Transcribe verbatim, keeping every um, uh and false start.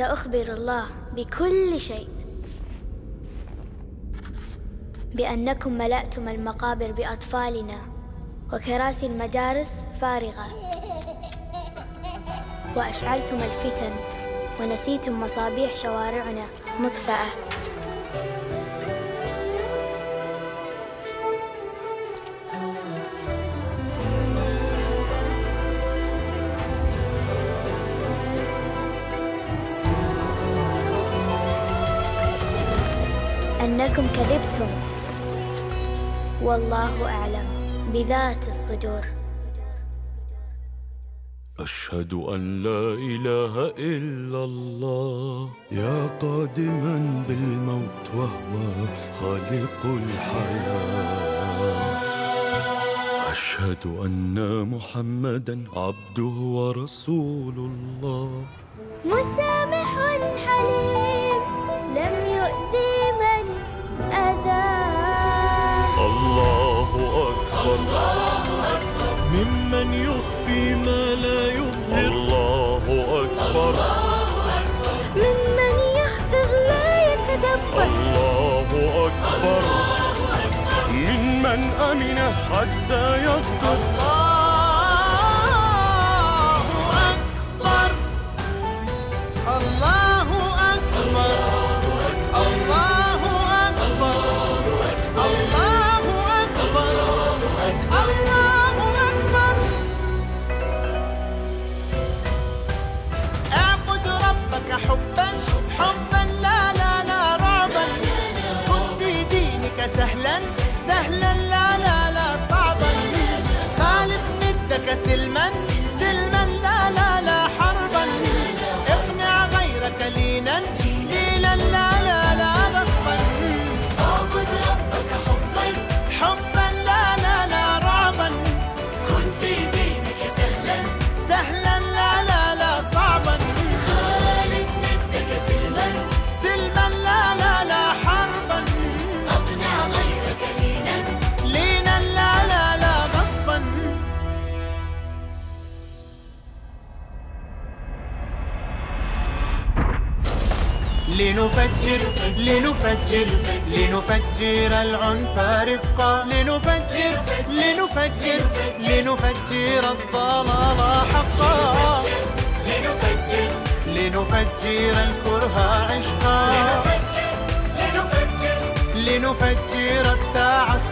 وسأخبر الله بكل شيء بأنكم ملأتم المقابر بأطفالنا وكراسي المدارس فارغة، وأشعلتم الفتن ونسيتم مصابيح شوارعنا مطفأة. أنكم كذبتم، والله أعلم بذات الصدور. أشهد أن لا إله إلا الله، يا قادما بالموت وهو خالق الحياة. أشهد أن محمدا عبده ورسول الله، مسامح حليم لم يؤذي من أذاه. الله أكبر، الله أكبر ممن يخفي ما لا يظهر. الله أكبر، ممن يحفظ لا يتدبر. الله أكبر ممن أمن حتى يغدر. الله أكبر، الله أكبر، الله أكبر، الله أكبر. اعبد ربك حبا حبا لا لا لا رعبا. كن في دينك سهلا سهلا لا لا لا صعبا. خالف ندك سلما سلما لا لا لا حربا. اقنع غيرك لينا لينا لا لا لا غصبا. اعبد ربك حبا حبا لا لا لا رعبا. كن في دينك سهلا سهلا لا لا لا صعبا. خالف ندك سلما سلما لا لا لا حربا. اقنع غيرك لينا لينا لا لا لا غصبا. لنفجر لنفجر لنفجر العنف رفقا. لنفجر لنفجر لنفجر الضلال حقا. لنفجر لنفجر الكره عشقا. لنفجر لنفجر لنفجر التعصب